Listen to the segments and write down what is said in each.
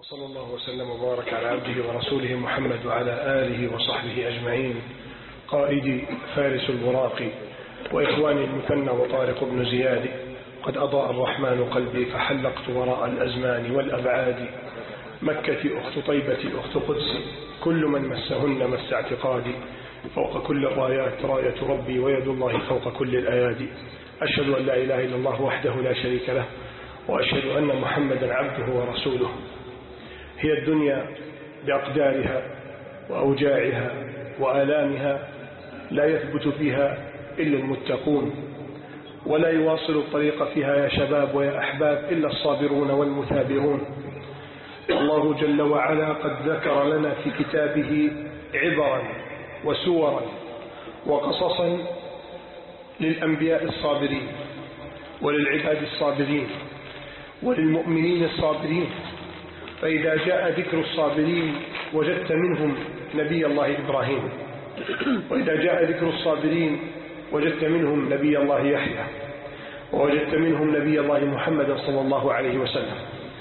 وصلى الله وسلم وبارك على عبده ورسوله محمد وعلى آله وصحبه أجمعين. قائدي فارس البراق وإخواني المثنى وطارق بن زياد، قد أضاء الرحمن قلبي فحلقت وراء الأزمان والأبعاد. مكة أخت طيبة أخت قدس، كل من مسهن مس اعتقادي. فوق كل الرايات راية ربي، ويد الله فوق كل الأيادي. أشهد أن لا إله إلا الله وحده لا شريك له، وأشهد أن محمدا عبده ورسوله. هي الدنيا بأقدارها وأوجاعها وآلامها، لا يثبت فيها إلا المتقون، ولا يواصل الطريق فيها يا شباب ويا أحباب إلا الصابرون والمثابرون. الله جل وعلا قد ذكر لنا في كتابه عبرا وسورا وقصصا للأنبياء الصابرين، وللعباد الصابرين، وللمؤمنين الصابرين. فإذا جاء ذكر الصابرين وجدت منهم نبي الله إبراهيم، وإذا جاء ذكر الصابرين وجدت منهم نبي الله يحيى، ووجدت منهم نبي الله محمد صلى الله عليه وسلم.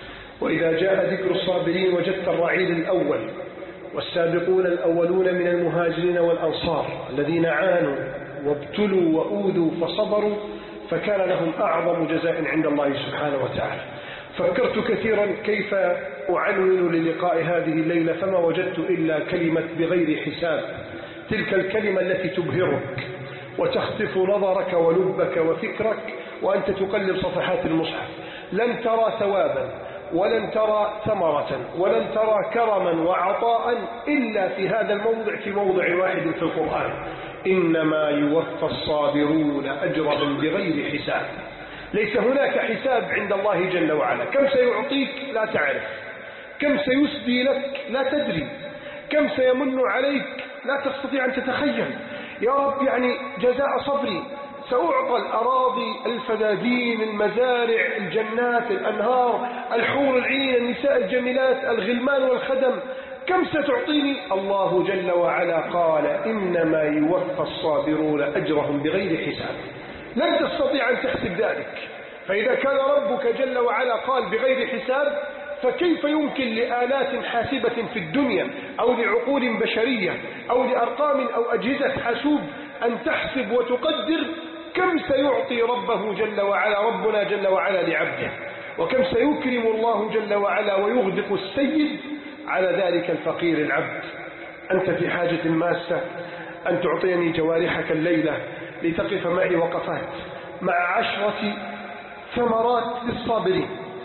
وإذا جاء ذكر الصابرين وجدت الرعيل الأول والسابقون الأولون من المهاجرين والأنصار، الذين عانوا وابتلوا وأوذوا فصبروا، فكان لهم أعظم جزاء عند الله سبحانه وتعالى. فكرت كثيرا كيف أعنون للقاء هذه الليلة، فما وجدت إلا كلمة بغير حساب، تلك الكلمة التي تبهرك وتخطف نظرك ولبك وفكرك وأنت تقلب صفحات المصحف. لن ترى ثوابا ولن ترى ثمرة ولن ترى كرما وعطاء إلا في هذا الموضع، في موضع واحد في القرآن: إنما يوفى الصابرون أجرهم بغير حساب. ليس هناك حساب عند الله جل وعلا. كم سيعطيك لا تعرف، كم سيسدي لك لا تدري، كم سيمن عليك لا تستطيع أن تتخيل. يا رب، يعني جزاء صبري سأعطى الأراضي، الفدادين، المزارع، الجنات، الأنهار، الحور العين، النساء الجميلات، الغلمان والخدم. كم ستعطيني؟ الله جل وعلا قال: إنما يوفى الصابرون أجرهم بغير حساب. لن تستطيع أن تحسب ذلك. فإذا كان ربك جل وعلا قال بغير حساب، فكيف يمكن لآلات حاسبة في الدنيا أو لعقول بشرية أو لأرقام أو أجهزة حاسوب أن تحسب وتقدر كم سيعطي ربه جل وعلا، ربنا جل وعلا لعبده، وكم سيكرم الله جل وعلا ويغدق السيد على ذلك الفقير العبد. أنت في حاجة ماسة أن تعطيني جوارحك الليلة لتقف معي وقفات مع 10 ثمرات للصابرين.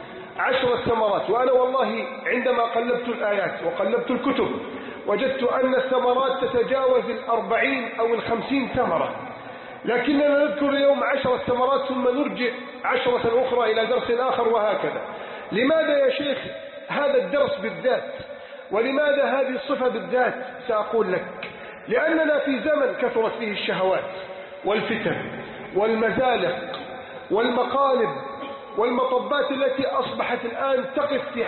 10 ثمرات. وأنا والله عندما قلبت الآيات وقلبت الكتب وجدت أن الثمرات تتجاوز 40 أو 50 ثمرة، لكننا نذكر اليوم 10 ثمرات ثم نرجع 10 أخرى إلى درس آخر، وهكذا. لماذا يا شيخ هذا الدرس بالذات؟ ولماذا هذه الصفة بالذات؟ سأقول لك. لأننا في زمن كثرت فيه الشهوات والفتن والمزالق والمقالب والمطبات التي أصبحت الآن تقف في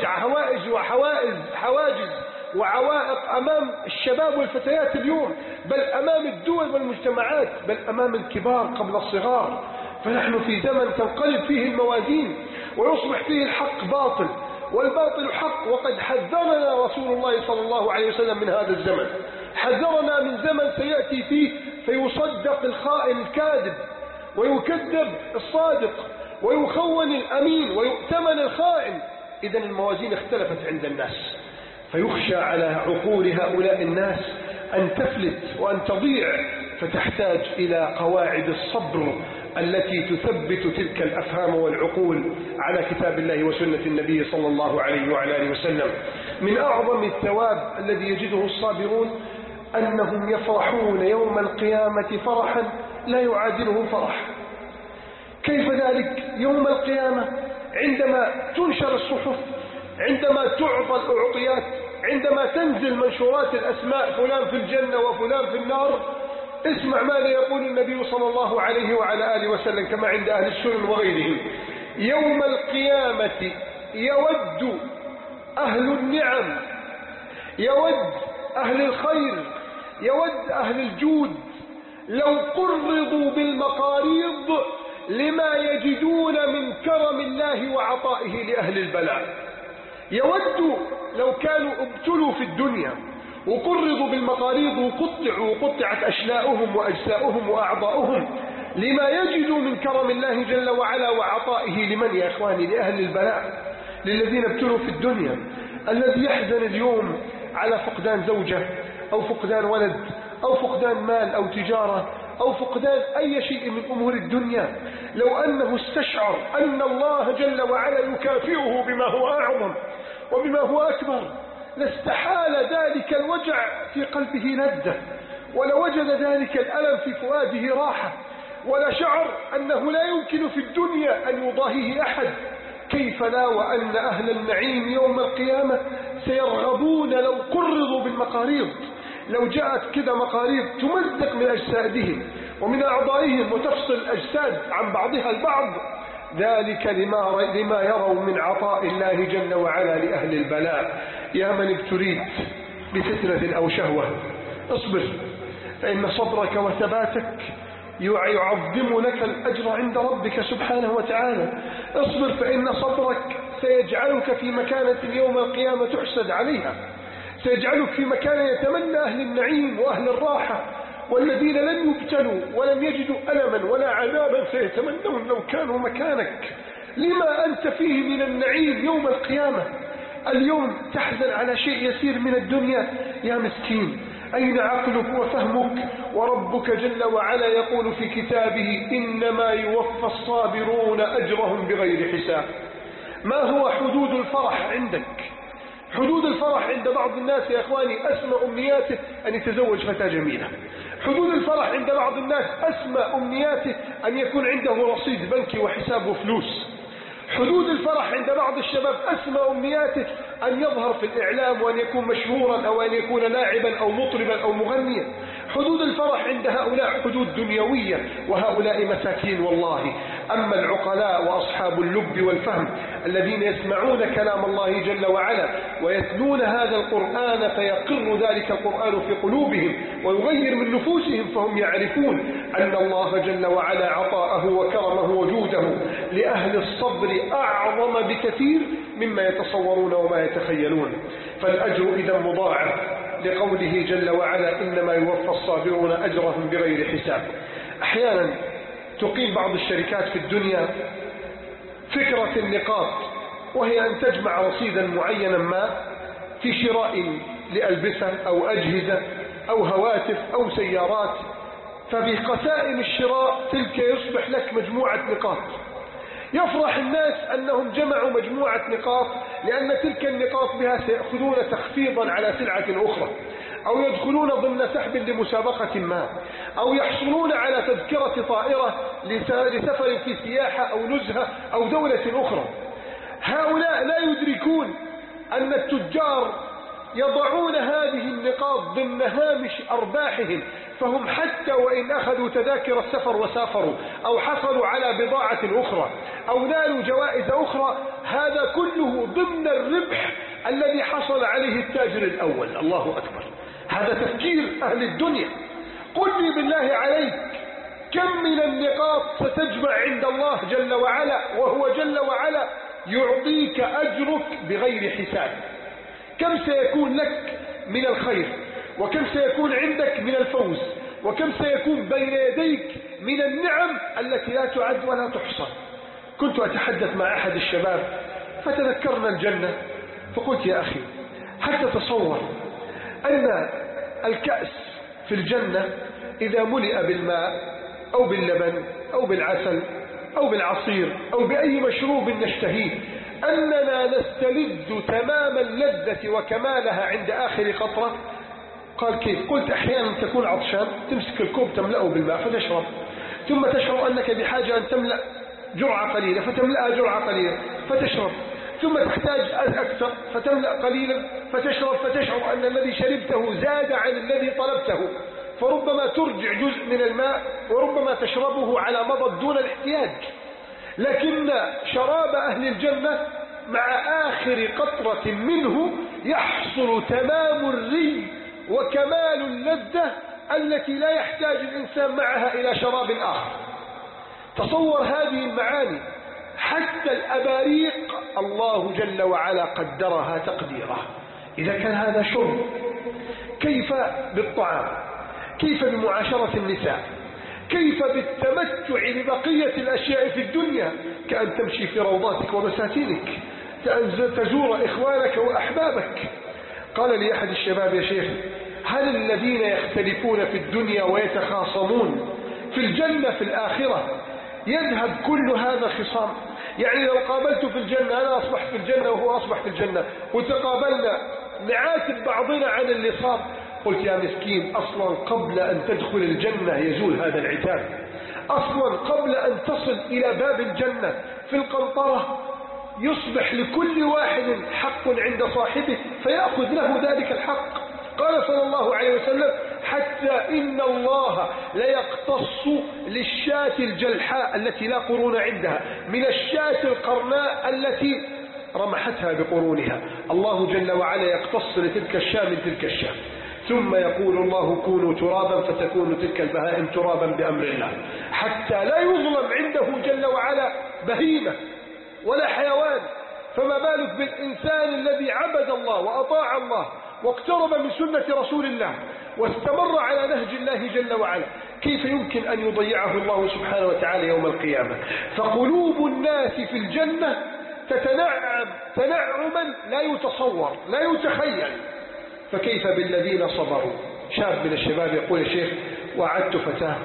حواجز وعوائق أمام الشباب والفتيات اليوم، بل أمام الدول والمجتمعات، بل أمام الكبار قبل الصغار. فنحن في زمن تنقلب فيه الموازين ويصبح فيه الحق باطل والباطل حق. وقد حذرنا رسول الله صلى الله عليه وسلم من هذا الزمن، حذرنا من زمن سيأتي فيه فيصدق الخائن الكاذب ويكذب الصادق ويخون الأمين ويؤتمن الخائن. إذن الموازين اختلفت عند الناس، فيخشى على عقول هؤلاء الناس أن تفلت وأن تضيع، فتحتاج إلى قواعد الصبر التي تثبت تلك الأفهام والعقول على كتاب الله وسنة النبي صلى الله عليه وعلى آله وسلم. من أعظم الثواب الذي يجده الصابرون أنهم يفرحون يوم القيامة فرحا لا يعادله فرح. كيف ذلك؟ يوم القيامة عندما تنشر الصحف، عندما تعطى الأعطيات، عندما تنزل منشورات الأسماء، فلان في الجنة وفلان في النار، اسمع ماذا يقول النبي صلى الله عليه وعلى آله وسلم كما عند أهل السنن وغيرهم: يوم القيامة يود أهل النعم، يود أهل الخير، يود أهل الجود لو قرضوا بالمقاريض لما يجدون من كرم الله وعطائه لأهل البلاء. يود لو كانوا ابتلوا في الدنيا وقرضوا بالمقاريض وقطعت أشلاؤهم وأجساؤهم وأعضاؤهم لما يجدوا من كرم الله جل وعلا وعطائه لمن يا إخواني؟ لأهل البلاء، للذين ابتلوا في الدنيا. الذي يحزن اليوم على فقدان زوجة أو فقدان ولد أو فقدان مال أو تجارة أو فقدان أي شيء من أمور الدنيا، لو أنه استشعر أن الله جل وعلا يكافئه بما هو أعظم وبما هو أكبر لاستحال ذلك الوجع في قلبه لذة، ولوجد ذلك الألم في فؤاده راحة، ولا شعر أنه لا يمكن في الدنيا أن يضاهيه أحد. كيف لا وأن أهل النعيم يوم القيامة سيرغبون لو قرضوا بالمقاريض، لو جاءت كذا مقاريض تمزق من أجسادهم ومن أعضائهم وتفصل الأجساد عن بعضها البعض، ذلك لما يروا من عطاء الله جل وعلا لأهل البلاء. يا من ابتليت بفتنة أو شهوة اصبر، فإن صبرك وثباتك يعظم لك الأجر عند ربك سبحانه وتعالى. اصبر فإن صبرك سيجعلك في مكانة يوم القيامة تحسد عليها، سيجعلك في مكان يتمنى أهل النعيم وأهل الراحة، والذين لم يبتلوا ولم يجدوا ألما ولا عذابا سيتمنون لو كانوا مكانك لما أنت فيه من النعيم يوم القيامة. اليوم تحزن على شيء يسير من الدنيا، يا مسكين أين عقلك وفهمك؟ وربك جل وعلا يقول في كتابه إنما يوفى الصابرون أجرهم بغير حساب. ما هو حدود الفرح عندك؟ حدود الفرح عند بعض الناس يا إخواني أسمى أمنياته أن يتزوج فتاة جميلة. حدود الفرح عند بعض الناس أسمى أمنياته أن يكون عنده رصيد بنكي وحساب وفلوس. حدود الفرح عند بعض الشباب أسمى أمنياته أن يظهر في الإعلام وأن يكون مشهورا أو أن يكون لاعبا أو مطربا أو مغنيا. حدود الفرح عند هؤلاء حدود دنيوية، وهؤلاء مساكين والله. أما العقلاء وأصحاب اللب والفهم الذين يسمعون كلام الله جل وعلا ويتلون هذا القرآن فيقر ذلك القرآن في قلوبهم ويغير من نفوسهم، فهم يعرفون أن الله جل وعلا عطاءه وكرمه وجوده لأهل الصبر أعظم بكثير مما يتصورون وما يتخيلون. فالأجر إذا مضاعف لقوله جل وعلا إنما يوفى الصابرون أجرهم بغير حساب. أحيانا تقيم بعض الشركات في الدنيا فكرة النقاط، وهي أن تجمع رصيدا معينا ما في شراء لألبسة أو أجهزة أو هواتف أو سيارات، فبقسائم الشراء تلك يصبح لك مجموعة نقاط. يفرح الناس أنهم جمعوا مجموعة نقاط، لأن تلك النقاط بها سيأخذون تخفيضا على سلعة أخرى، أو يدخلون ضمن سحب لمسابقة ما، أو يحصلون على تذكرة طائرة لسفر في سياحة أو نزهة أو دولة أخرى. هؤلاء لا يدركون أن التجار يضعون هذه النقاط ضمن هامش أرباحهم، فهم حتى وإن أخذوا تذاكر السفر وسافروا أو حصلوا على بضاعة أخرى أو نالوا جوائز أخرى، هذا كله ضمن الربح الذي حصل عليه التاجر الأول. الله أكبر، هذا تفكير أهل الدنيا. قل لي بالله عليك كم من النقاط ستجمع عند الله جل وعلا وهو جل وعلا يعطيك أجرك بغير حساب؟ كم سيكون لك من الخير، وكم سيكون عندك من الفوز، وكم سيكون بين يديك من النعم التي لا تعد ولا تحصى. كنت أتحدث مع أحد الشباب فتذكرنا الجنة، فقلت يا أخي هل تتصور أن الكأس في الجنة إذا ملئ بالماء أو باللبن أو بالعسل أو بالعصير أو بأي مشروب نشتهيه أننا نستلذ تمام اللذة وكمالها عند آخر قطرة؟ قال كيف؟ قلت أحيانا تكون عطشان تمسك الكوب تملأه بالماء فتشرب، ثم تشعر أنك بحاجة أن تملأ جرعة قليلة فتملأها جرعة قليلة فتشرب، ثم تحتاج أكثر فتملأ قليلا فتشرب، فتشعر أن الذي شربته زاد عن الذي طلبته، فربما ترجع جزء من الماء وربما تشربه على مضض دون الاحتياج. لكن شراب أهل الجنة مع آخر قطرة منه يحصل تمام الري وكمال اللذة التي لا يحتاج الإنسان معها إلى شراب آخر. تصور هذه المعاني، حتى الأباريق الله جل وعلا قدرها تقديرا. إذا كان هذا شرب، كيف بالطعام؟ كيف بمعاشرة النساء؟ كيف بالتمتع ببقية الأشياء في الدنيا، كأن تمشي في روضاتك وبساتينك، تزور إخوانك وأحبابك. قال لي أحد الشباب: يا شيخ، هل الذين يختلفون في الدنيا ويتخاصمون في الجنة في الآخرة يذهب كل هذا خصام؟ يعني لو قابلت في الجنة، أنا أصبحت في الجنة وهو أصبح في الجنة، وتقابلنا نعاتب بعضنا عن اللي صار. قلت: يا مسكين، أصلا قبل أن تدخل الجنة يزول هذا العتاب. أصلا قبل أن تصل إلى باب الجنة في القنطرة يصبح لكل واحد حق عند صاحبه فيأخذ له ذلك الحق. قال صلى الله عليه وسلم: حتى إن الله ليقتص للشاة الجلحاء التي لا قرون عندها من الشاة القرناء التي رمحتها بقرونها. الله جل وعلا يقتص لتلك الشاة من تلك الشاة، ثم يقول الله: كونوا ترابا، فتكون تلك البهائم ترابا بأمر الله، حتى لا يظلم عنده جل وعلا بهيمة ولا حيوان. فما بالك بالإنسان الذي عبد الله وأطاع الله واقترب من سنة رسول الله واستمر على نهج الله جل وعلا، كيف يمكن أن يضيعه الله سبحانه وتعالى يوم القيامة؟ فقلوب الناس في الجنة تتنعم تنعما لا يتصور لا يتخيل، فكيف بالذين صبروا؟ شاب من الشباب يقول: يا شيخ، وعدت فتاة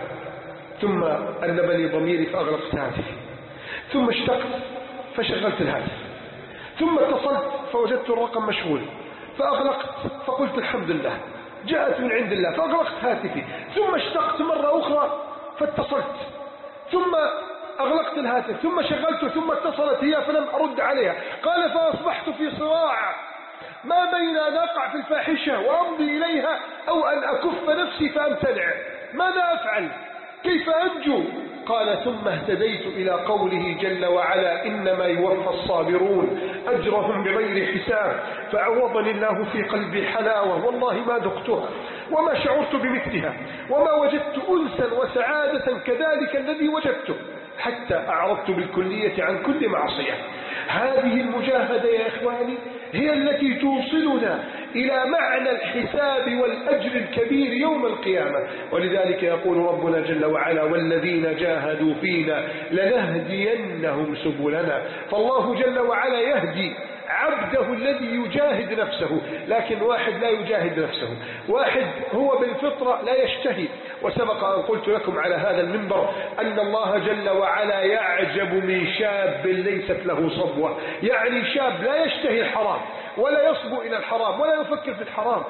ثم أنب لي ضميري فأغلقت هاتفي، ثم اشتقت فشغلت الهاتف، ثم اتصلت فوجدت الرقم مشغول فأغلقت، فقلت الحمد لله جاءت من عند الله، فأغلقت هاتفي، ثم اشتقت مرة أخرى فاتصلت، ثم أغلقت الهاتف، ثم شغلته، ثم اتصلت هي فلم أرد عليها. قال: فأصبحت في صراع ما بين أن أقع في الفاحشة وأمضي إليها أو أن أكف نفسي فأمتنع، ماذا أفعل؟ كيف أنجو؟ قال: ثم اهتديت إلى قوله جل وعلا: إنما يوفى الصابرون أجرهم بغير حساب، فعوضني الله في قلبي حلاوة والله ما ذقتها وما شعرت بمثلها وما وجدت أنسا وسعادة كذلك الذي وجدته، حتى أعرضت بالكلية عن كل معصية. هذه المجاهدة يا إخواني هي التي توصلنا إلى معنى الحساب والأجر الكبير يوم القيامة. ولذلك يقول ربنا جل وعلا: والذين جاهدوا فينا لنهدينهم سبلنا. فالله جل وعلا يهدي عبده الذي يجاهد نفسه، لكن واحد لا يجاهد نفسه، واحد هو بالفطرة لا يشتهي. وسبق أن قلت لكم على هذا المنبر أن الله جل وعلا يعجب من شاب ليست له صبوة، يعني شاب لا يشتهي الحرام ولا يصبو إلى الحرام ولا يفكر في الحرام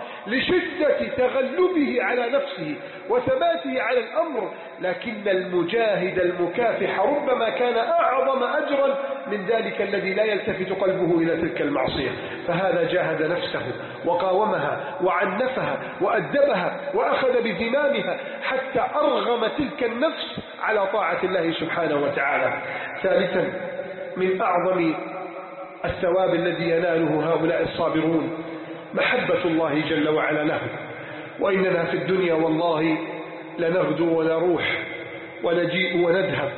لشدة تغلبه على نفسه وثباته على الأمر، لكن المجاهد المكافح ربما كان أعظم أجرا من ذلك الذي لا يلتفت قلبه إلى تلك المعصية. فهذا جاهد نفسه وقاومها وعنفها وأدبها وأخذ بزمامها حتى أرغم تلك النفس على طاعة الله سبحانه وتعالى. ثالثا، من أعظم الثواب الذي يناله هؤلاء الصابرون محبة الله جل وعلا له. وإننا في الدنيا والله لنغدو ونروح ونجيء ونذهب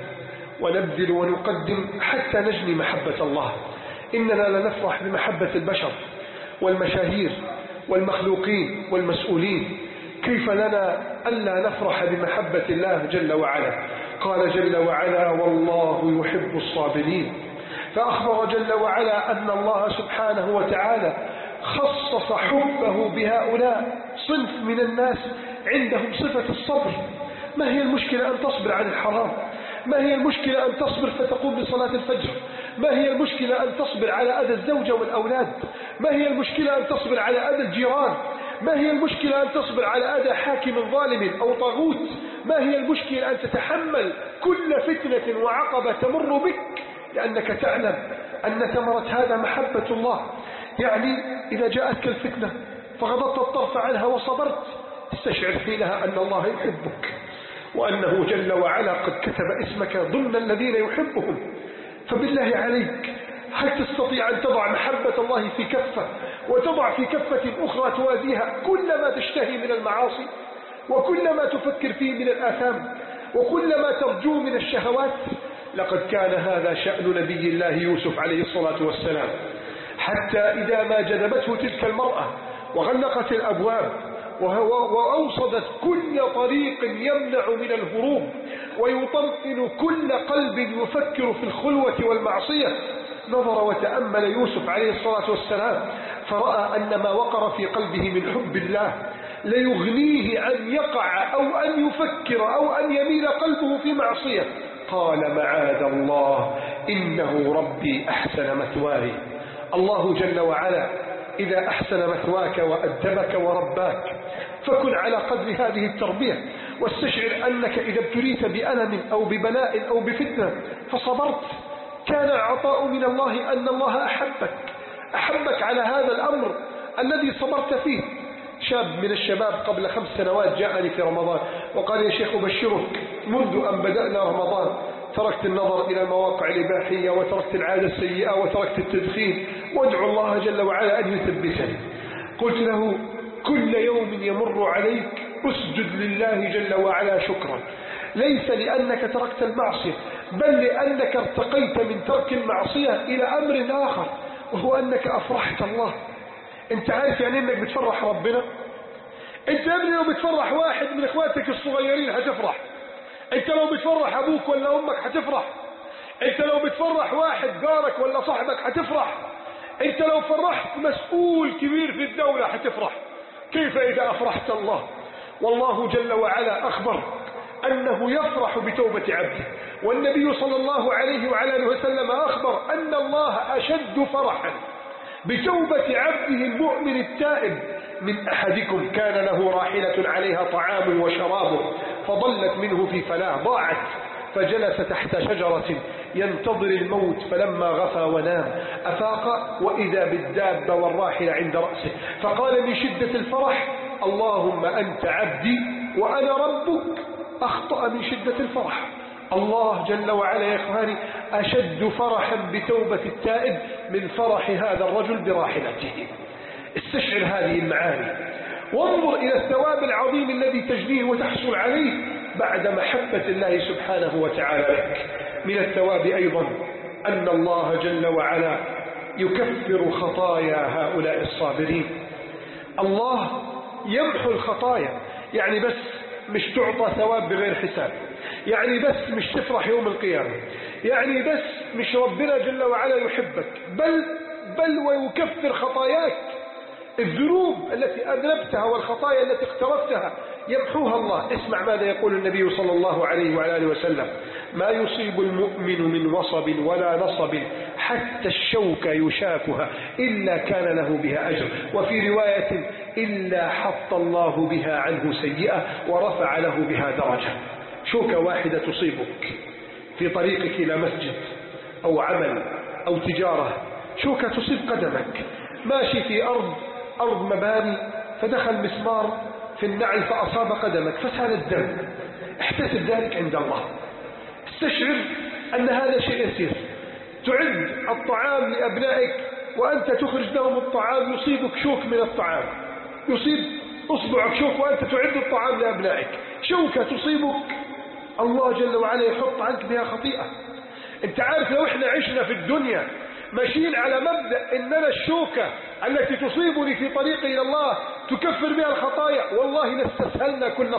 ونبذل ونقدم حتى نجني محبة الله. إننا لنفرح بمحبة البشر والمشاهير والمخلوقين والمسؤولين، كيف لنا ألا نفرح بمحبة الله جل وعلا؟ قال جل وعلا: والله يحب الصابرين. فأخبر جل وعلا أن الله سبحانه وتعالى خصص حبه بهؤلاء صنف من الناس عندهم صفة الصبر. ما هي المشكلة أن تصبر عن الحرام؟ ما هي المشكلة أن تصبر فتقوم بصلاة الفجر؟ ما هي المشكلة أن تصبر على أذى الزوجة والأولاد؟ ما هي المشكلة أن تصبر على أذى الجيران؟ ما هي المشكلة أن تصبر على أذى حاكم ظالم أو طاغوت؟ ما هي المشكلة أن تتحمل كل فتنة وعقبة تمر بك لأنك تعلم أن ثمرة هذا محبة الله؟ يعني إذا جاءتك الفتنة فغضضت الطرف عنها وصبرت، استشعر حينها أن الله يحبك وأنه جل وعلا قد كتب اسمك ضمن الذين يحبهم. فبالله عليك، هل تستطيع أن تضع محبة الله في كفة وتضع في كفة أخرى توازيها كل ما تشتهي من المعاصي وكل ما تفكر فيه من الآثام وكل ما ترجو من الشهوات؟ لقد كان هذا شأن نبي الله يوسف عليه الصلاة والسلام، حتى إذا ما جذبته تلك المرأة وغلقت الأبواب وأوصدت كل طريق يمنع من الهروب ويطمئن كل قلب يفكر في الخلوة والمعصية، نظر وتأمل يوسف عليه الصلاة والسلام فرأى أن ما وقر في قلبه من حب الله ليغنيه أن يقع أو أن يفكر أو أن يميل قلبه في معصية. قال معاذ الله إنه ربي أحسن مثواي. الله جل وعلا إذا أحسن مثواك وأدبك ورباك فكن على قدر هذه التربية، واستشعر أنك إذا ابتليت بألم أو ببلاء أو بفتنة فصبرت كان عطاء من الله أن الله أحبك على هذا الأمر الذي صبرت فيه. شاب من الشباب قبل 5 سنوات جاءني في رمضان وقال يا شيخ أبشرك منذ أن بدأنا رمضان تركت النظر إلى المواقع الإباحية وتركت العادة السيئة وتركت التدخين وادعو الله جل وعلا أن يثبتني. قلت له كل يوم يمر عليك اسجد لله جل وعلا شكرا، ليس لأنك تركت المعصية بل لأنك ارتقيت من ترك المعصية إلى أمر آخر وهو أنك أفرحت الله. أنت عارف يعني أنك بتفرح ربنا؟ أنت يا ابني لو بتفرح واحد من إخواتك الصغيرين هتفرح، أنت لو بتفرح أبوك ولا أمك هتفرح، أنت لو بتفرح واحد جارك ولا صاحبك هتفرح، أنت لو فرحت مسؤول كبير في الدولة هتفرح، كيف إذا أفرحت الله؟ والله جل وعلا أخبر أنه يفرح بتوبة عبده، والنبي صلى الله عليه وعلى آله وسلم أخبر أن الله أشد فرحا بتوبة عبده المؤمن التائب من أحدكم كان له راحلة عليها طعام وشراب فضلت منه في فلاة ضاعت فجلس تحت شجرة ينتظر الموت فلما غفى ونام أفاق وإذا بالدابة والراحلة عند رأسه فقال من شدة الفرح اللهم أنت عبدي وأنا ربك. أخطأ من شدة الفرح. الله جل وعلا يا إخواني أشد فرحا بتوبة التائب من فرح هذا الرجل براحلته. استشعر هذه المعاني وانظر إلى الثواب العظيم الذي تجنيه وتحصل عليه بعد محبة الله سبحانه وتعالى لك. من الثواب أيضا أن الله جل وعلا يكفر خطايا هؤلاء الصابرين. الله يمحو الخطايا، يعني بس مش تعطى ثواب بغير حساب، يعني بس مش تفرح يوم القيامة، يعني بس مش ربنا جل وعلا يحبك بل ويكفر خطاياك. الذنوب التي أذنبتها والخطايا التي اقترفتها يمحوها الله. اسمع ماذا يقول النبي صلى الله عليه وعلى آله وسلم ما يصيب المؤمن من وصب ولا نصب حتى الشوك يشاكها إلا كان له بها أجر، وفي رواية إلا حط الله بها عنه سيئة ورفع له بها درجة. شوكة واحدة تصيبك في طريقك إلى مسجد أو عمل أو تجارة، شوكة تصيب قدمك، ماشي في أرض مباني فدخل مسمار في النعل فأصاب قدمك فسال الدم، احتسب ذلك عند الله. استشعر أن هذا شيء يسير. تعد الطعام لأبنائك وأنت تخرج لهم الطعام يصيبك شوك من الطعام، يصيب أصبعك شوك وأنت تعد الطعام لأبنائك، شوكة تصيبك الله جل وعلا يحط عنك بها خطيئة. انت عارف لو احنا عشنا في الدنيا ماشيين على مبدأ اننا الشوكة التي تصيبني في طريقي الى الله تكفر بها الخطايا والله لاستسهلنا كل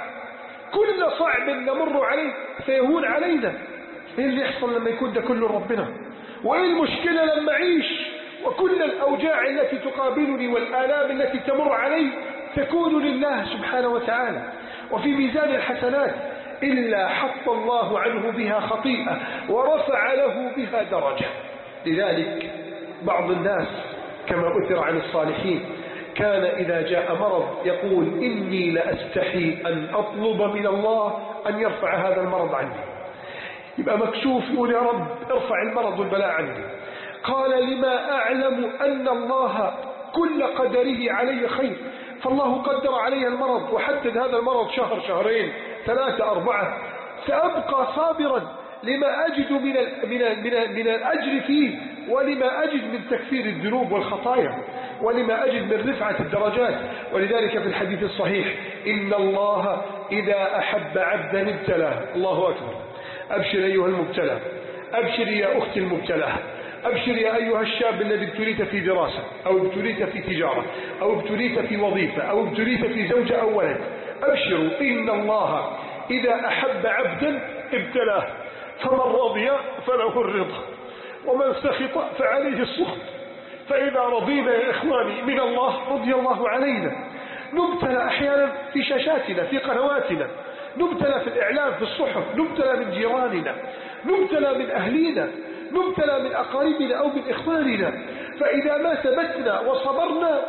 صعب نمر عليه سيهون علينا. ايه اللي يحصل لما يكون ده كله ربنا؟ وايه المشكلة لما اعيش وكل الاوجاع التي تقابلني والآلام التي تمر علي تكون لله سبحانه وتعالى وفي ميزان الحسنات إلا حط الله عنه بها خطيئة ورفع له بها درجة. لذلك بعض الناس كما أثر عن الصالحين كان إذا جاء مرض يقول إني لأستحي أن أطلب من الله أن يرفع هذا المرض عني. يبقى مكسوف يقول يا رب ارفع المرض والبلاء عني. قال لما أعلم أن الله كل قدره علي خير، فالله قدر علي المرض وحدد هذا المرض شهر شهرين 3 4 سأبقى صابرا لما أجد من الأجر فيه ولما أجد من تكفير الذنوب والخطايا ولما أجد من رفعة الدرجات. ولذلك في الحديث الصحيح إن الله إذا أحب عبدا ابتلاه، الله أكبر، أبشر أيها المبتلى، أبشر يا أختي المبتلى، أبشر يا أيها الشاب الذي ابتليت في دراسة أو ابتليت في تجارة أو ابتليت في وظيفة أو ابتليت في زوجة أو ولد. أبشروا إن الله إذا أحب عبدا ابتلاه، فمن رضي فله الرضا ومن سخط فعليه السخط. فإذا رضينا يا إخواني من الله رضي الله علينا. نبتلى أحيانا في شاشاتنا في قنواتنا، نبتلى في الإعلام في الصحف، نبتلى من جيراننا، نبتلى من أهلينا، نبتلى من أقاربنا أو من إخواننا. فإذا ما ثبتنا وصبرنا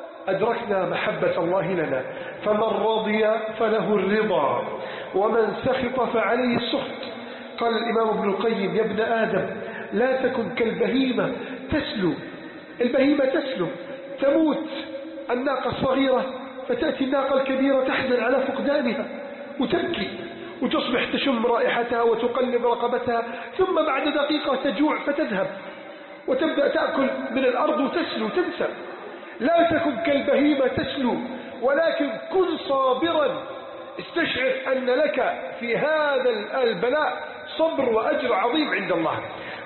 أدركنا محبة الله لنا. فمن رضي فله الرضا ومن سخط فعليه السخط. قال الإمام ابن القيم: يا ابن آدم لا تكن كالبهيمة تسلو. البهيمة تسلو، تموت الناقة الصغيرة فتأتي الناقة الكبيرة تحزن على فقدانها وتبكي وتصبح تشم رائحتها وتقلب رقبتها، ثم بعد دقيقة تجوع فتذهب وتبدأ تأكل من الأرض وتسلو تنسى. لا تكن كالبهيمة تسلو، ولكن كن صابرا. استشعر أن لك في هذا البلاء صبر وأجر عظيم عند الله.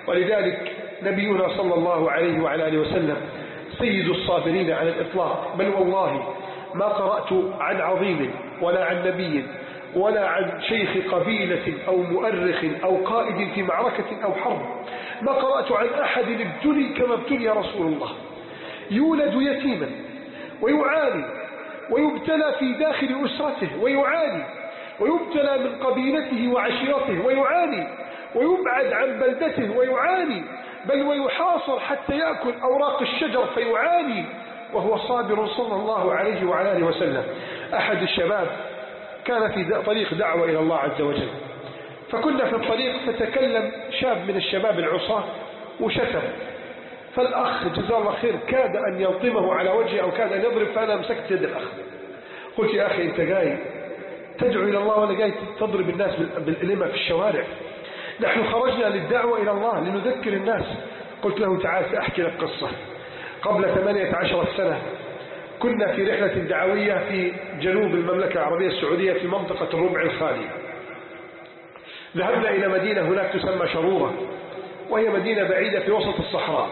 ولذلك نبينا صلى الله عليه وعلى آله وسلم سيد الصابرين على الإطلاق. بل والله ما قرأت عن عظيم ولا عن نبي ولا عن شيخ قبيلة أو مؤرخ أو قائد في معركة أو حرب، ما قرأت عن أحد ابتلي كما ابتلي رسول الله. يولد يتيما ويعاني، ويبتلى في داخل أسرته ويعاني، ويبتلى من قبيلته وعشيرته ويعاني، ويبعد عن بلدته ويعاني، بل ويحاصر حتى يأكل أوراق الشجر فيعاني، وهو صابر صلى الله عليه وعلى آله وسلم. أحد الشباب كان في طريق دعوة إلى الله عز وجل، فكنا في الطريق فتكلم شاب من الشباب العصاة وشتم، فالأخ جزاه الله خير كاد أن يلطمه على وجهه أو كاد أن يضرب، فأنا مسكت يد الأخ قلت: يا أخي أنت جاي تدعو إلى الله ولا جاي تضرب الناس بالإلمة في الشوارع؟ نحن خرجنا للدعوة إلى الله لنذكر الناس. قلت له: تعال سأحكي لك قصة. قبل 18 سنة كنا في رحلة دعوية في جنوب المملكة العربية السعودية في منطقة الربع الخالي. ذهبنا إلى مدينة هناك تسمى شرورة، وهي مدينة بعيدة في وسط الصحراء،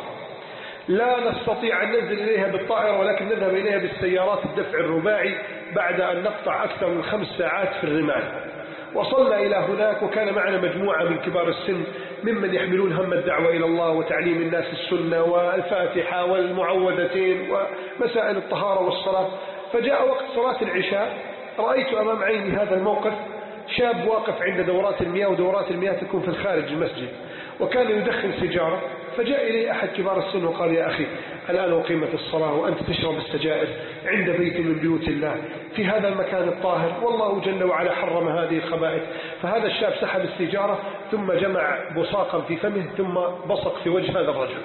لا نستطيع أن ننزل إليها بالطائرة، ولكن نذهب إليها بالسيارات الدفع الرباعي بعد أن نقطع أكثر من 5 ساعات في الرمال. وصلنا إلى هناك وكان معنا مجموعة من كبار السن ممن يحملون هم الدعوة إلى الله وتعليم الناس السنة والفاتحة والمعوذتين ومسائل الطهارة والصلاة. فجاء وقت صلاة العشاء، رأيت أمام عيني هذا الموقف: شاب واقف عند دورات المياه، ودورات المياه تكون في الخارج المسجد، وكان يدخن سيجارة. فجاء إلي أحد كبار السن وقال: يا أخي الآن أقيمت الصلاة وأنت تشرب السجائر عند بيت من بيوت الله في هذا المكان الطاهر، والله جل وعلا حرم هذه الخبائث. فهذا الشاب سحب السيجارة ثم جمع بصاقا في فمه ثم بصق في وجه هذا الرجل.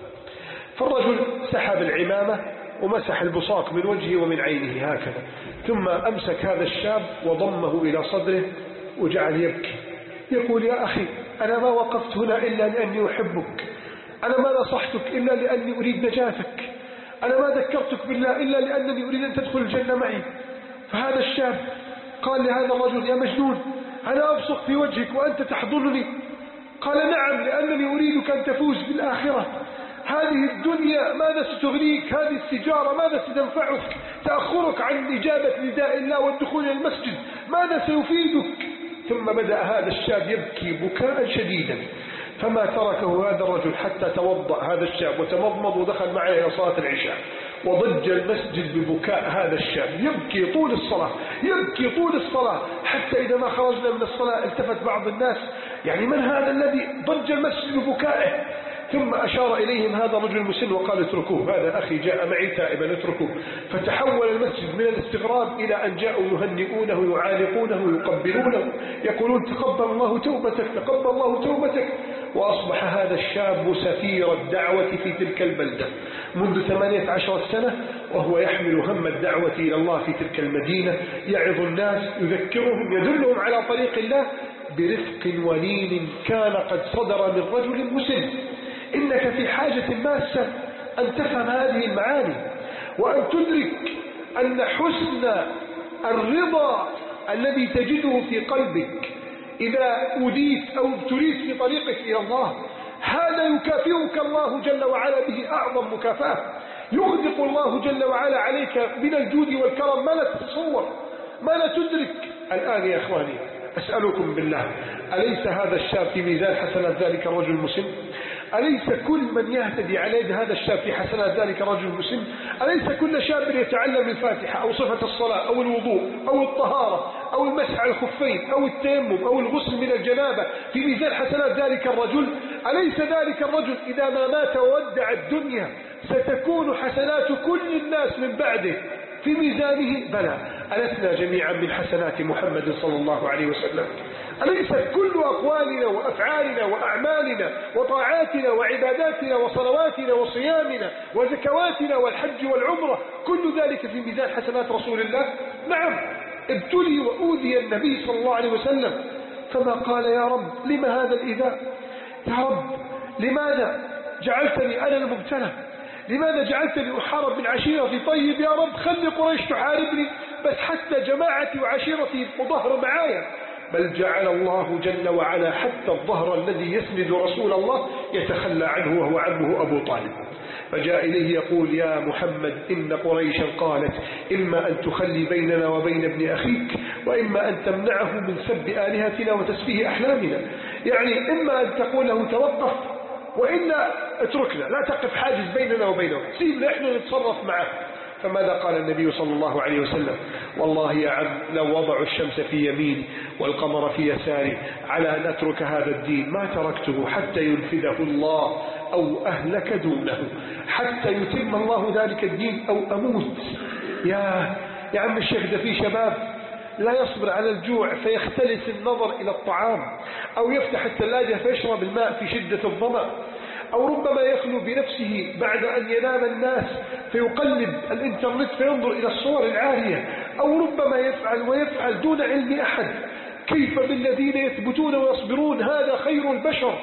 فالرجل سحب العمامة ومسح البصاق من وجهه ومن عينه هكذا، ثم أمسك هذا الشاب وضمه إلى صدره وجعل يبكي يقول: يا أخي أنا ما وقفت هنا إلا لأني أحبك، أنا ما نصحتك إلا لأني أريد نجاتك، أنا ما ذكرتك بالله إلا لأنني أريد أن تدخل الجنة معي. فهذا الشاب قال لهذا الرجل: يا مجنون أنا أبصق في وجهك وأنت تحضنني. قال: نعم، لأنني أريدك أن تفوز بالآخرة. هذه الدنيا ماذا ستغنيك؟ هذه السيجارة ماذا ستنفعك؟ تأخرك عن إجابة نداء الله والدخول إلى المسجد ماذا سيفيدك؟ ثم بدأ هذا الشاب يبكي بكاء شديدا، فما تركه هذا الرجل حتى توضأ هذا الشاب وتمضمض ودخل معه إلى صلاة العشاء. وضج المسجد ببكاء هذا الشاب يبكي طول الصلاة، يبكي طول الصلاة، حتى إذا ما خرجنا من الصلاة التفت بعض الناس: يعني من هذا الذي ضج المسجد ببكائه؟ ثم أشار إليهم هذا الرجل المسن وقال: اتركوه، هذا أخي جاء معي تائبا، اتركوه. فتحول المسجد من الاستغراب إلى أن جاءوا يهنئونه يعانقونه يقبلونه يقولون: تقبل الله توبتك، تقبل الله توبتك. وأصبح هذا الشاب سفير الدعوة في تلك البلدة منذ 18 سنة، وهو يحمل هم الدعوة إلى الله في تلك المدينة، يعظ الناس، يذكرهم، يدلهم على طريق الله برفق ولين كان قد صدر من رجل مسن. إنك في حاجة ماسة أن تفهم هذه المعاني، وأن تدرك أن حسن الرضا الذي تجده في قلبك إذا أوديت أو ابتليت في طريقك إلى الله، هذا يكافئك الله جل وعلا به أعظم مكافأة. يغدق الله جل وعلا عليك من الجود والكرم ما لا تتصور، ما لا تدرك. الآن يا إخواني أسألكم بالله، أليس هذا الشاب في ميزان حسنات ذلك الرجل المسلم؟ أليس كل من يهتدي على يد هذا الشاب في حسنات ذلك الرجل المسلم؟ أليس كل شاب يتعلم الفاتحة أو صفة الصلاة أو الوضوء أو الطهارة أو المسح على الخفين أو التيمم أو الغسل من الجنابة في ميزان حسنات ذلك الرجل؟ أليس ذلك الرجل إذا ما مات وودع الدنيا ستكون حسنات كل الناس من بعده في ميزانه؟ بلى، ألسنا جميعا من حسنات محمد صلى الله عليه وسلم؟ أليس كل أقوالنا وأفعالنا وأعمالنا وطاعاتنا وعباداتنا وصلواتنا وصيامنا وزكواتنا والحج والعمرة كل ذلك في ميزان حسنات رسول الله؟ نعم. ابتلي وأوذي النبي صلى الله عليه وسلم، فما قال يا رب لما هذا الإيذاء؟ يا رب لماذا جعلتني أنا المبتلى؟ لماذا جعلتني أحارب من عشيرتي؟ طيب يا رب خلي قريش تحاربني، بس حتى جماعتي وعشيرتي وظهر معايا. بل جعل الله جل وعلا حتى الظهر الذي يسند رسول الله يتخلى عنه وهو عمه أبو طالب، فجاء إليه يقول يا محمد إن قريشا قالت إما أن تخلي بيننا وبين ابن أخيك وإما أن تمنعه من سب آلهتنا وتسفيه أحلامنا، يعني إما أن تقول له توقف وإلا اتركنا، لا تقف حاجز بيننا وبينه، سيبنا إحنا نتصرف معه. فماذا قال النبي صلى الله عليه وسلم؟ والله يا عم لو وضعوا الشمس في يميني والقمر في يساري على أن أترك هذا الدين ما تركته حتى ينفذه الله أو أهلك دونه، حتى يتم الله ذلك الدين أو أموت. يا عم الشيخ ده في شباب لا يصبر على الجوع فيختلس النظر إلى الطعام، أو يفتح الثلاجة فيشرب الماء في شدة الظمأ، أو ربما يخلو بنفسه بعد أن ينام الناس فيقلب الإنترنت فينظر إلى الصور العارية، أو ربما يفعل ويفعل دون علم أحد. كيف بالذين يثبتون ويصبرون؟ هذا خير البشر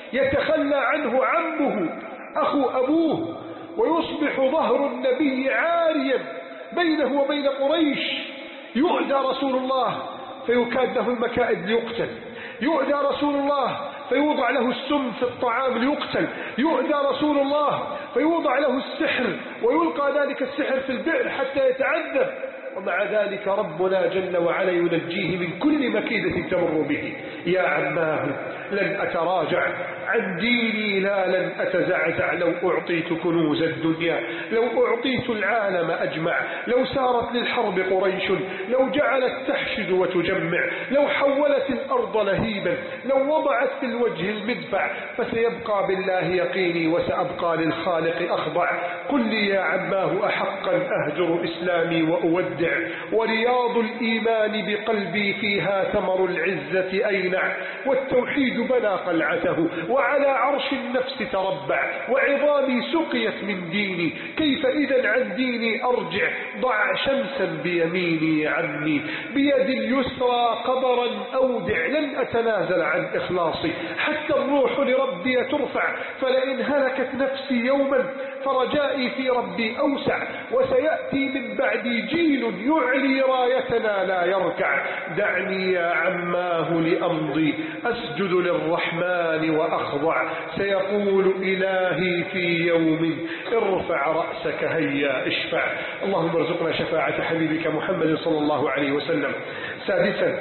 يتخلى عنه عمه أخو أبوه ويصبح ظهر النبي عاريا بينه وبين قريش. يؤذى رسول الله فيكاد له المكائد ليقتل، يؤذى رسول الله فيوضع له السم في الطعام ليقتل، يؤذى رسول الله فيوضع له السحر ويلقى ذلك السحر في البئر حتى يتعذب، ومع ذلك ربنا جل وعلا ينجيه من كل مكيدة تمر به. يا عماه لن أتراجع عن ديني، لا لن أتزعزع لو أعطيت كنوز الدنيا، لو أعطيت العالم أجمع، لو سارت للحرب قريش، لو جعلت تحشد وتجمع، لو حولت الأرض لهيبا، لو وضعت في الوجه المدفع، فسيبقى بالله يقيني وسأبقى للخالق أخضع. قل لي يا عماه أحقا أهجر إسلامي وأودع، ورياض الإيمان بقلبي فيها ثمر العزة أينع، والتوحيد بنى قلعته وعلى عرش النفس تربع، وعظامي سقيت من ديني، كيف إذا عن ديني أرجع؟ ضع شمسا بيميني يا عمي، بيد اليسرى قبرا أودع، لن أتنازل عن إخلاصي حتى الروح لربي ترفع، فلئن هلكت نفسي يوما فرجائي في ربي أوسع، وسيأتي من بعدي جيل يعلي رايتنا لا يركع. دعني يا عماه لأمضي أسجد للرحمن وأخضع، سيقول إلهي في يوم ارفع رأسك هيا اشفع. اللهم ارزقنا شفاعة حبيبك محمد صلى الله عليه وسلم. سادسا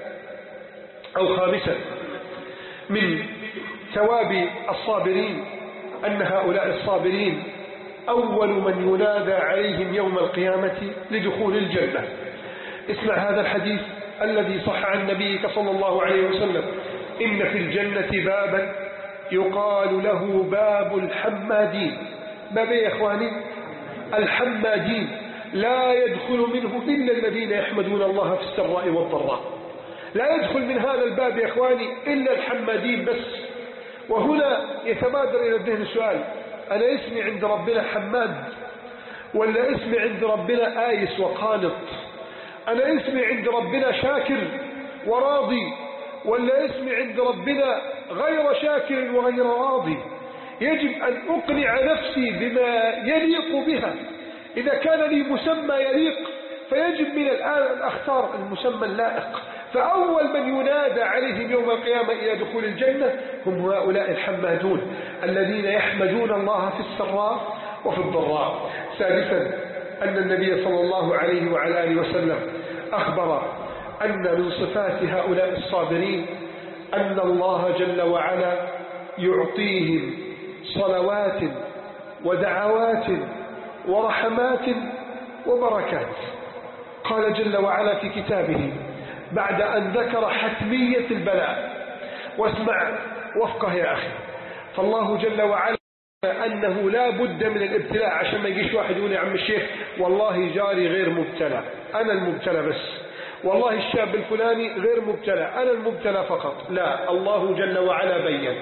أو خامسا من ثواب الصابرين أن هؤلاء الصابرين أول من ينادى عليهم يوم القيامة لدخول الجنة. اسمع هذا الحديث الذي صح عن نبيك صلى الله عليه وسلم: إن في الجنة بابا يقال له باب الحمادين. باب يا إخواني؟ الحمادين، لا يدخل منه إلا الذين يحمدون الله في السراء والضراء. لا يدخل من هذا الباب يا إخواني إلا الحمادين بس. وهنا يتبادر إلى الذهن السؤال: أنا اسمي عند ربنا حماد ولا اسمي عند ربنا آيس وقانط؟ أنا اسمي عند ربنا شاكر وراضي ولا اسمي عند ربنا غير شاكر وغير راضي؟ يجب أن أقنع نفسي بما يليق بها. إذا كان لي مسمى يليق فيجب من الآن أن أختار المسمى اللائق، فأول من ينادى عليهم يوم القيامة إلى دخول الجنة هم هؤلاء الحمادون الذين يحمدون الله في السراء وفي الضراء. سادسا أن النبي صلى الله عليه وعلى آله وسلم أخبر أن من صفات هؤلاء الصابرين أن الله جل وعلا يعطيهم صلوات ودعوات ورحمات وبركات. قال جل وعلا في كتابه بعد أن ذكر حتمية البلاء، واسمع وفقه يا أخي، فالله جل وعلا أنه لا بد من الابتلاء، عشان ما يجيش واحد يقول يا عم الشيخ والله جاري غير مبتلى، أنا المبتلى بس، والله الشاب الفلاني غير مبتلى، أنا المبتلى فقط. لا، الله جل وعلا بين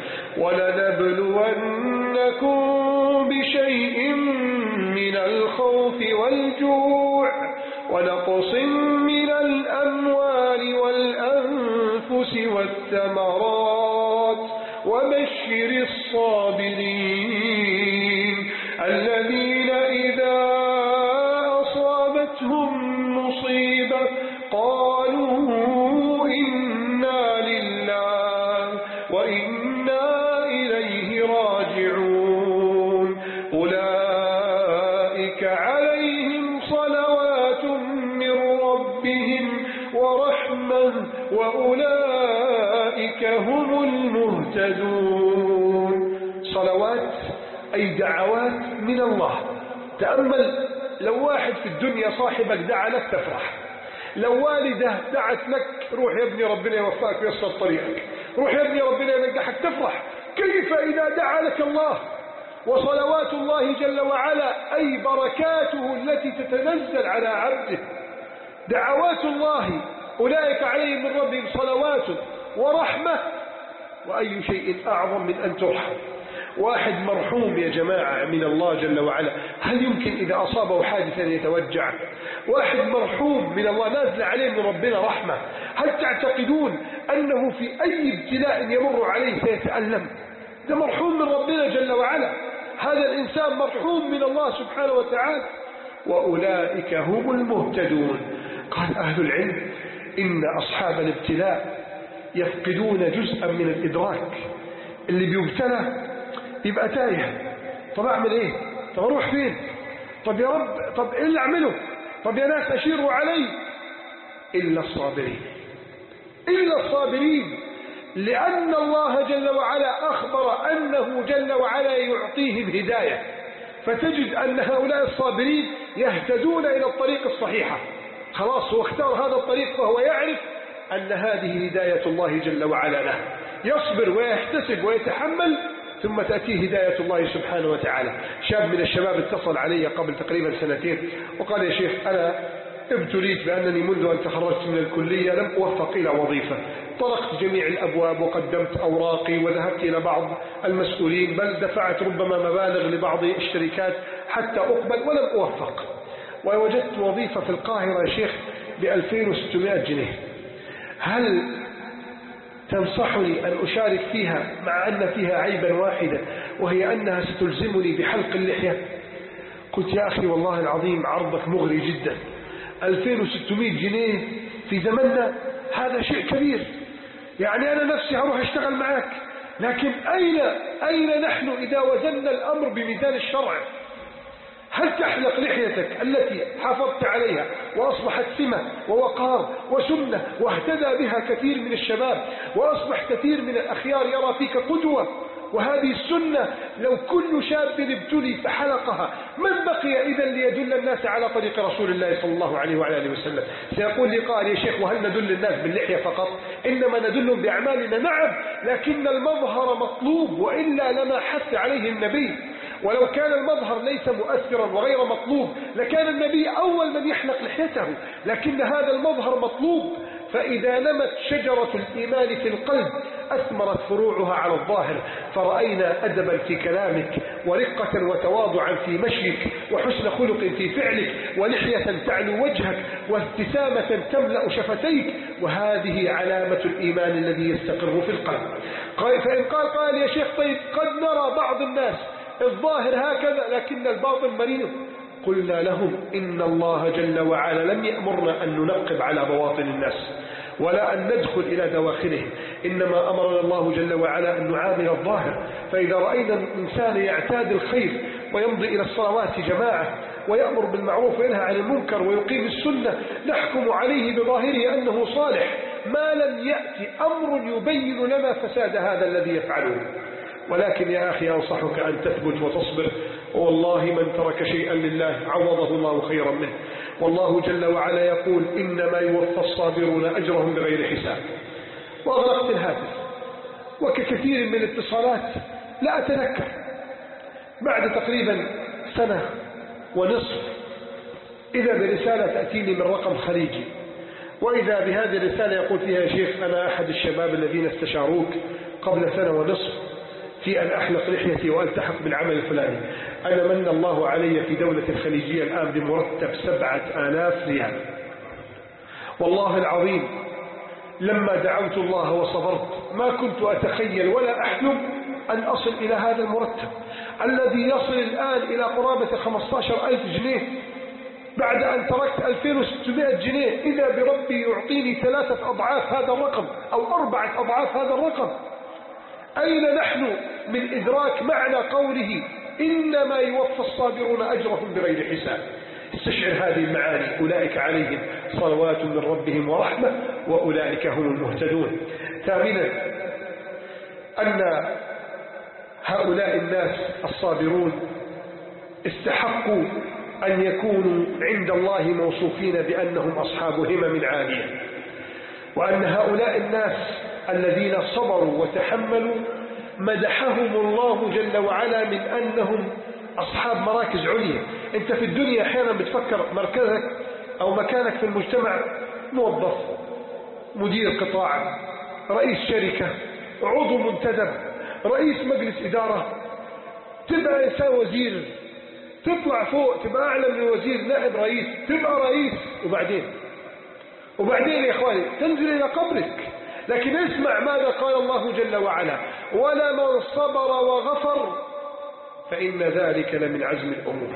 ولنبلونكم بشيء من الخوف والجوع ونقص من الأموال والأنفس والثمرات وبشر الصابرين الذين إذا أصابتهم مصيبة قالوا إنا لله وإنا إليه راجعون أولئك عليهم صلوات من ربهم ورحمة وأولئك هم المهتدون. صلوات أي دعوات من الله. تأمل، لو واحد في الدنيا صاحبك دعا لك تفرح، لو والده دعت لك روح يا ابني ربنا يوفقك ويسر طريقك، روح يا ابني ربنا ينجحك، تفرح. كيف إذا دعا لك الله؟ وصلوات الله جل وعلا أي بركاته التي تتنزل على عبده. دعوات الله أولئك عليهم من ربهم صلوات ورحمة، وأي شيء أعظم من أن ترحم. واحد مرحوم يا جماعة من الله جل وعلا، هل يمكن إذا أصابه حادثا يتوجع؟ واحد مرحوم من الله نازل عليه من ربنا رحمة، هل تعتقدون أنه في أي ابتلاء يمر عليه سيتألم؟ ده مرحوم من ربنا جل وعلا، هذا الإنسان مرحوم من الله سبحانه وتعالى. وأولئك هم المهتدون. قال أهل العلم إن أصحاب الابتلاء يفقدون جزءا من الإدراك. اللي بيبتلى يبقى تايه، طب أعمل إيه؟ طب أروح فين؟ طب يا رب، طب إيه اللي أعمله؟ طب يا ناس أشيروا علي. إلا الصابرين، إلا الصابرين، لأن الله جل وعلا أخبر أنه جل وعلا يعطيهم هداية، فتجد أن هؤلاء الصابرين يهتدون إلى الطريق الصحيحة. خلاص هو اختار هذا الطريق، فهو يعرف أن هذه هداية الله جل وعلا له، يصبر ويحتسب ويتحمل، ثم تأتيه هداية الله سبحانه وتعالى. شاب من الشباب اتصل علي قبل تقريبا 2 سنين وقال يا شيخ أنا ابتليت بأنني منذ أن تخرجت من الكلية لم أوفق إلى وظيفة، طرقت جميع الأبواب وقدمت أوراقي وذهبت إلى بعض المسؤولين، بل دفعت ربما مبالغ لبعض الشركات حتى أقبل ولم أوفق، ووجدت وظيفة في القاهرة يا شيخ ب2600 جنيه، هل تنصحني أن أشارك فيها مع أن فيها عيبا واحدا وهي أنها ستلزمني بحلق اللحية؟ قلت يا أخي والله العظيم عرضك مغري جدا، 2600 جنيه في زمننا هذا شيء كبير، يعني أنا نفسي هروح أشتغل معك، لكن أين نحن إذا وزننا الأمر بميزان الشرع؟ هل تحلق لحيتك التي حافظت عليها وأصبحت سمة ووقار وسنة واهتدى بها كثير من الشباب، وأصبح كثير من الأخيار يرى فيك قدوة، وهذه السنة لو كل شاب ابتلي فحلقها من بقي إذا ليدل الناس على طريق رسول الله صلى الله عليه وعلى آله وسلم؟ سيقول لي قال يا شيخ وهل ندل الناس باللحية فقط؟ إنما ندلهم بأعمالنا، نعم، لكن المظهر مطلوب، وإلا لما حث عليه النبي. ولو كان المظهر ليس مؤثرا وغير مطلوب لكان النبي أول من يحلق لحيته، لكن هذا المظهر مطلوب. فإذا نمت شجرة الإيمان في القلب أثمرت فروعها على الظاهر، فرأينا أدبا في كلامك ورقة وتواضعا في مشيك وحسن خلق في فعلك ولحية تعلو وجهك وابتسامة تملأ شفتيك، وهذه علامة الإيمان الذي يستقر في القلب. فإن قال يا شيخ طيب قد نرى بعض الناس الظاهر هكذا لكن الباطن مريض، قلنا لهم إن الله جل وعلا لم يأمرنا أن ننقب على بواطن الناس، ولا أن ندخل إلى دواخلهم، إنما أمرنا الله جل وعلا أن نعامل الظاهر. فإذا رأينا الإنسان يعتاد الخير ويمضي إلى الصلوات جماعة ويأمر بالمعروف وينهى عن المنكر ويقيم السنة، نحكم عليه بظاهره أنه صالح، ما لم يأتي أمر يبين لنا فساد هذا الذي يفعله. ولكن يا أخي أنصحك أن تثبت وتصبر، والله من ترك شيئا لله عوضه الله خيرا منه. والله جل وعلا يقول إنما يوفى الصابرون أجرهم بغير حساب. وأغلقت الهاتف، وككثير من الاتصالات لا أتذكر، بعد تقريبا سنة ونصف إذا برسالة تأتيني من رقم خليجي، وإذا بهذه الرسالة يقول فيها: يا شيخ أنا أحد الشباب الذين استشاروك قبل سنة ونصف في أن أحلق لحيتي وألتحق بالعمل الفلاني. أنا من الله علي في دولة الخليجية الآن بمرتب 7,000 ريال. والله العظيم لما دعوت الله وصبرت ما كنت أتخيل ولا أحلم أن أصل إلى هذا المرتب الذي يصل الآن إلى قرابة 15,000 جنيه بعد أن تركت 2,600 جنيه. إذا بربي يعطيني 3 أضعاف هذا الرقم أو 4 أضعاف هذا الرقم. أين نحن من إدراك معنى قوله إنما يوفى الصابرون أجرهم بغير حساب؟ استشعر هذه المعاني. أولئك عليهم صلوات من ربهم ورحمة وأولئك هم المهتدون. ثامنا أن هؤلاء الناس الصابرون استحقوا أن يكونوا عند الله موصوفين بأنهم أصحاب همم عالية، وأن هؤلاء الناس الذين صبروا وتحملوا مدحهم الله جل وعلا من أنهم أصحاب مراكز عليا. أنت في الدنيا أحيانا بتفكر مركزك أو مكانك في المجتمع موظف، مدير قطاع، رئيس شركة، عضو منتدب، رئيس مجلس إدارة، تبقى إنسان وزير، تطلع فوق تبقى أعلى من الوزير، نائب رئيس، تبقى رئيس، وبعدين يا إخواني تنزل إلى قبرك. لكن اسمع ماذا قال الله جل وعلا: ولمن صبر وغفر فإن ذلك لمن عزم الأمور.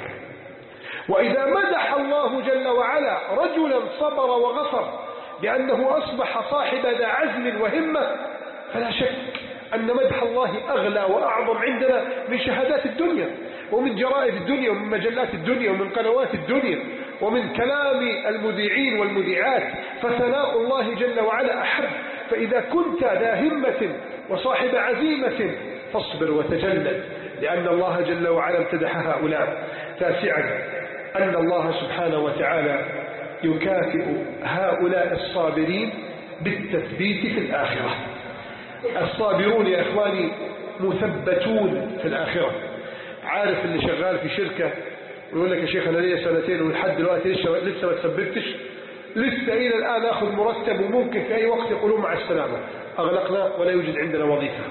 وإذا مدح الله جل وعلا رجلا صبر وغفر بأنه أصبح صاحب ذا عزم وهمة، فلا شك أن مدح الله أغلى وأعظم عندنا من شهادات الدنيا ومن جرائد الدنيا ومن مجلات الدنيا ومن قنوات الدنيا ومن كلام المذيعين والمذيعات. فثناء الله جل وعلا أحب. فإذا كنت ذا همة وصاحب عزيمة فاصبر وتجلد، لأن الله جل وعلا امتدح هؤلاء. تاسعا أن الله سبحانه وتعالى يكافئ هؤلاء الصابرين بالتثبيت في الآخرة. الصابرون يا إخواني مثبتون في الآخرة. عارف اللي شغال في شركة ويقول لك: يا شيخ أنا لي 2 سنين ولحد دلوقتي لسه ما تثبتش، لسه إلى الآن أخذ مرتب وممكن في أي وقت يقولون مع السلامة، أغلقنا ولا يوجد عندنا وظيفة.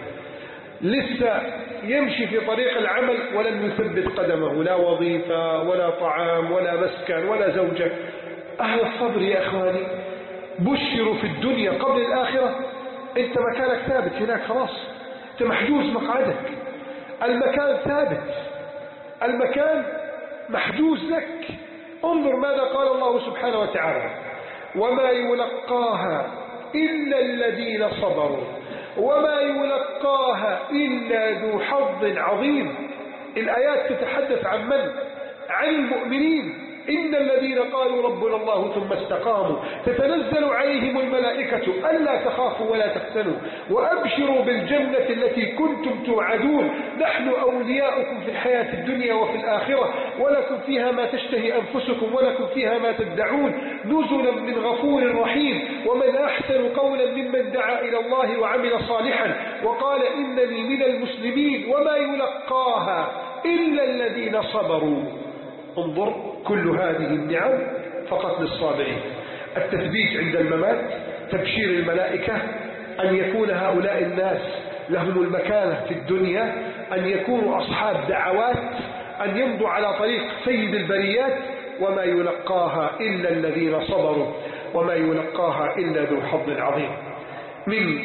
لسه يمشي في طريق العمل ولم يثبت قدمه، لا وظيفة ولا طعام ولا مسكن ولا زوجة. أهل الصبر يا أخواني بشروا في الدنيا قبل الآخرة. أنت مكانك ثابت هناك، خلاص أنت محجوز مقعدك، المكان ثابت، المكان محجوز لك. انظر ماذا قال الله سبحانه وتعالى: وما يلقاها إلا الذين صبروا وما يلقاها إلا ذو حظ عظيم. الآيات تتحدث عن من؟ عن المؤمنين. إن الذين قالوا ربنا الله ثم استقاموا تتنزل عليهم الملائكة ألا تخافوا ولا تحزنوا وأبشروا بالجنة التي كنتم توعدون نحن أولياؤكم في الحياة الدنيا وفي الآخرة ولكم فيها ما تشتهي أنفسكم ولكم فيها ما تدعون نزلا من غفور رحيم. ومن أحسن قولا ممن دعا إلى الله وعمل صالحا وقال إنني من المسلمين وما يلقاها إلا الذين صبروا. انظر كل هذه النعم فقط للصابرين. التثبيت عند الممات، تبشير الملائكة، أن يكون هؤلاء الناس لهم المكانة في الدنيا، أن يكونوا أصحاب دعوات، أن يمضوا على طريق سيد البريات. وما يلقاها إلا الذين صبروا وما يلقاها إلا ذو حظ عظيم. من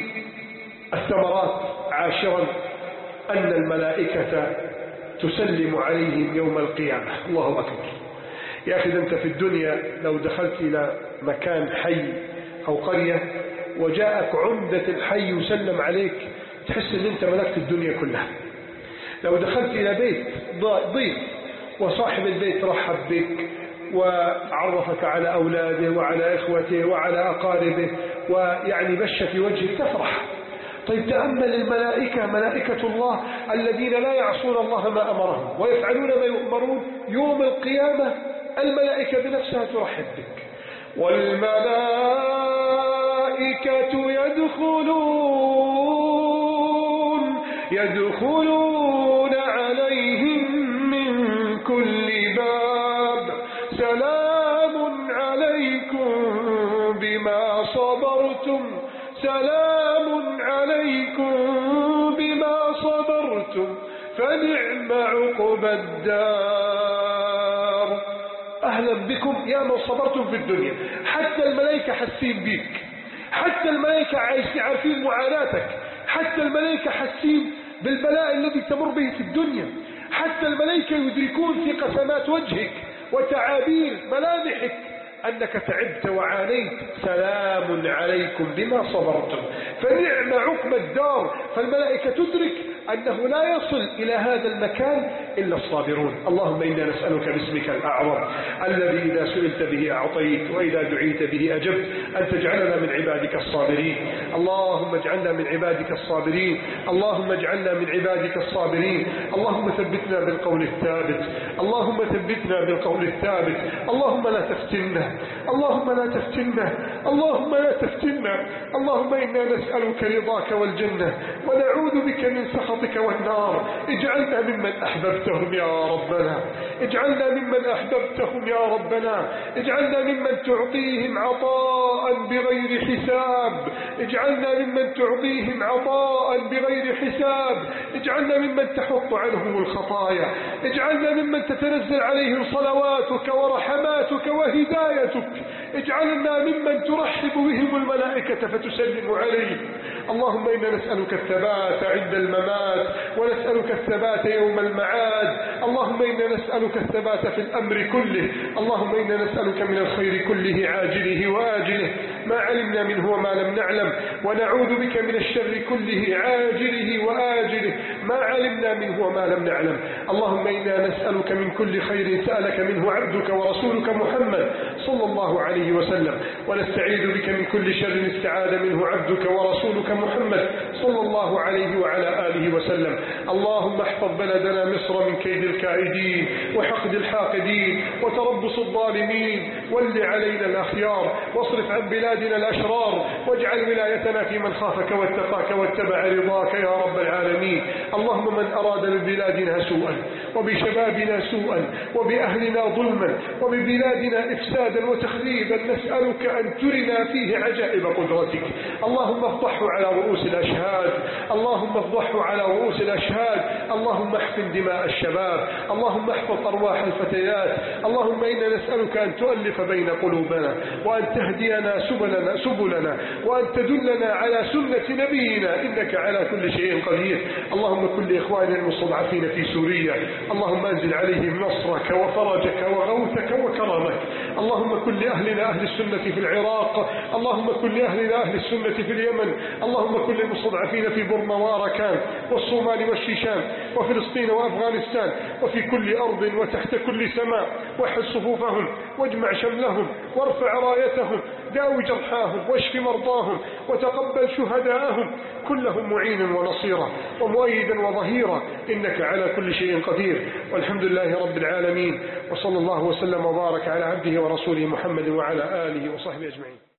الثمرات عاشرا أن الملائكة تسلم عليهم يوم القيامة. الله أكبر يا أخي، أنت في الدنيا لو دخلت إلى مكان حي أو قرية وجاءك عمدة الحي وسلم عليك تحس ان انت ملكت الدنيا كلها. لو دخلت الى بيت ضيف وصاحب البيت رحب بك وعرفك على أولاده وعلى إخوته وعلى أقاربه ويعني بش في وجهك تفرح. طيب تأمل الملائكة، ملائكة الله الذين لا يعصون الله ما أمرهم ويفعلون ما يؤمرون، يوم القيامة الملائكة بنفسها ترحب بك. والملائكة يدخلون عليهم من كل باب سلام عليكم بما صبرتم، سلام عليكم بما صبرتم فنعم عقبى الدار. أهلا بكم يا من صبرتم في الدنيا. حتى الملائكة حاسين بيك، حتى الملائكة عارفين معاناتك، حتى الملائكة حاسين بالبلاء الذي تمر به في الدنيا، حتى الملائكة يدركون في قسمات وجهك وتعابير ملامحك أنك تعبت وعانيت. سلام عليكم بما صبرتم فنعم عقبى الدار. فالملائكة تدرك أنه لا يصل إلى هذا المكان إلا الصابرون. اللهم إنا نسألك باسمك الأعظم الذي إذا سئلت به أعطيت وإذا دعيت به أجبت أن تجعلنا من عبادك الصابرين. اللهم اجعلنا من عبادك الصابرين، اللهم اجعلنا من عبادك الصابرين. اللهم ثبتنا بالقول الثابت، اللهم ثبتنا بالقول الثابت. اللهم لا تفتنا، اللهم لا تفتنا، اللهم لا تفتنا. اللهم إنا نسألك رضاك والجنة ونعوذ بك من سخطك والنار. اجعلنا ممن أحببتهم يا ربنا، اجعلنا ممن أحببتهم يا ربنا، اجعلنا ممن تعطيهم عطاء بغير حساب، اجعلنا ممن تعطيهم عطاء بغير حساب، اجعلنا ممن تحط عنهم الخطايا، اجعلنا ممن تتنزل عليهم صلواتك ورحماتك وهدايتك، اجعلنا ممن ترحب بهم الملائكة فتسلم عليهم. اللهم إنا نسألك الثبات عند الممات ونسألك الثبات يوم المعاد. اللهم إنا نسألك الثبات في الأمر كله. اللهم إنا نسألك من الخير كله عاجله وآجله ما علمنا منه وما لم نعلم، ونعوذ بك من الشر كله عاجله وآجله ما علمنا منه وما لم نعلم. اللهم إنا نسألك من كل خير سألك منه عبدك ورسولك محمد صلى الله عليه وسلم، ونستعيذ بك من كل شر استعاذ منه عبدك ورسولك محمد صلى الله عليه وعلى آله وسلم. اللهم احفظ بلدنا مصر من كيد الكائدين وحقد الحاقدين وتربص الظالمين، ول علينا الأخيار واصرف عن بلادنا الأشرار، واجعل ولايتنا في من خافك واتقاك واتبع رضاك يا رب العالمين. اللهم من أراد ببلادنا سوءا وبشبابنا سوءا وبأهلنا ظلما وببلادنا إفسادا وتخريبا نسألك أن ترنا فيه عجائب قدرتك. اللهم افضحه على رؤوس الأشهاد، اللهم افضحه على رؤوس الأشهاد. اللهم احفظ دماء الشباب، اللهم احفظ أرواح الفتيات. اللهم إنا نسألك أن تؤلف بين قلوبنا وأن تهدينا سبلنا وأن تدلنا على سنة نبينا إنك على كل شيء قدير. اللهم كل إخواننا المستضعفين في سوريا اللهم أنزل عليهم نصرك وفرجك وغوثك وكرمك. اللهم كل أهلنا أهل السنة في العراق، اللهم كل أهلنا أهل السنة في اليمن، اللهم كل المستضعفين في برما وأراكان والصومال والشيشان وفلسطين وأفغانستان وفي كل أرض وتحت كل سماء. وحد صفوفهم واجمع شملهم وارفع رايتهم، داوي جرحاهم واشف مرضاهم وتقبل شهداءهم، كلهم معين ونصيرا ومؤيدا وظهيرا إنك على كل شيء قدير. والحمد لله رب العالمين، وصلى الله وسلم وبارك على عبده ورسوله محمد وعلى آله وصحبه أجمعين.